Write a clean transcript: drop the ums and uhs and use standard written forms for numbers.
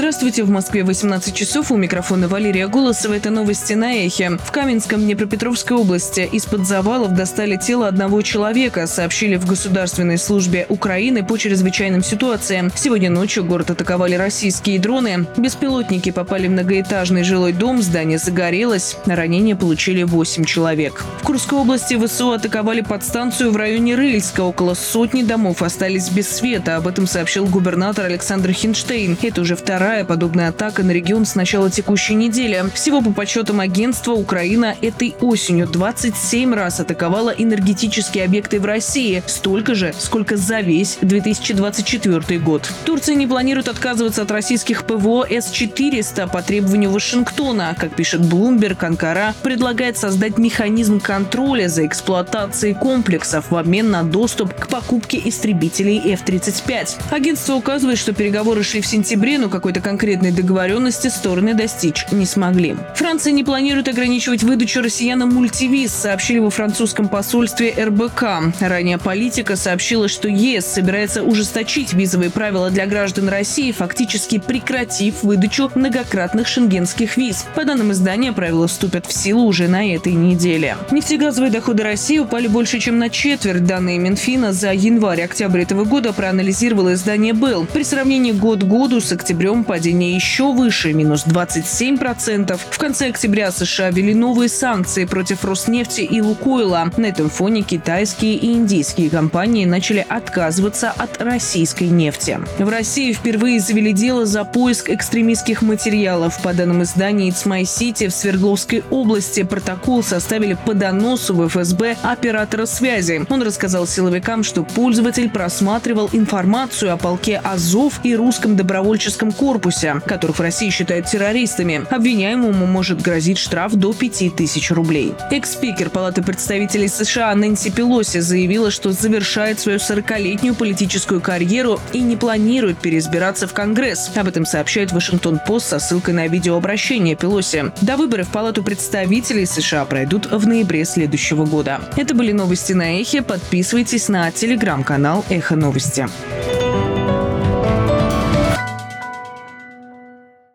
Здравствуйте, в Москве 18 часов, у микрофона Валерия Голосова. Это новости на Эхе. В Каменском Днепропетровской области из-под завалов достали тело одного человека, сообщили в Государственной службе Украины по чрезвычайным ситуациям. Сегодня ночью город атаковали российские дроны. Беспилотники попали в многоэтажный жилой дом, здание загорелось. Ранения получили 8 человек. В Курской области ВСУ атаковали подстанцию в районе Рыльска. Около сотни домов остались без света. Об этом сообщил губернатор Александр Хинштейн. Это уже вторая подобная атака на регион с начала текущей недели. Всего по подсчетам агентства, Украина этой осенью 27 раз атаковала энергетические объекты в России. Столько же, сколько за весь 2024 год. Турция не планирует отказываться от российских ПВО С-400 по требованию Вашингтона. Как пишет Bloomberg, Анкара предлагает создать механизм контроля за эксплуатацией комплексов в обмен на доступ к покупке истребителей F-35. Агентство указывает, что переговоры шли в сентябре, но какой-то конкретной договоренности стороны достичь не смогли. Франция не планирует ограничивать выдачу россиянам мультивиз, сообщили во французском посольстве РБК. Ранее политика сообщила, что ЕС собирается ужесточить визовые правила для граждан России, фактически прекратив выдачу многократных шенгенских виз. По данным издания, правила вступят в силу уже на этой неделе. Нефтегазовые доходы России упали больше, чем на четверть. Данные Минфина за январь-октябрь этого года проанализировало издание Белл. При сравнении год к году с октябрем падение еще выше – минус 27%. В конце октября США ввели новые санкции против Роснефти и Лукойла. На этом фоне китайские и индийские компании начали отказываться от российской нефти. В России впервые завели дело за поиск экстремистских материалов. По данным издания It's My City, в Свердловской области протокол составили по доносу в ФСБ оператора связи. Он рассказал силовикам, что пользователь просматривал информацию о полке Азов и русском добровольческом корпусе, которых в России считают террористами. Обвиняемому может грозить штраф до 5000 рублей. Экс-спикер Палаты представителей США Нэнси Пелоси заявила, что завершает свою 40-летнюю политическую карьеру и не планирует переизбираться в Конгресс. Об этом сообщает Вашингтон-Пост со ссылкой на видеообращение Пелоси. До выборов в Палату представителей США пройдут в ноябре следующего года. Это были новости на Эхе. Подписывайтесь на телеграм-канал Эхо Новости.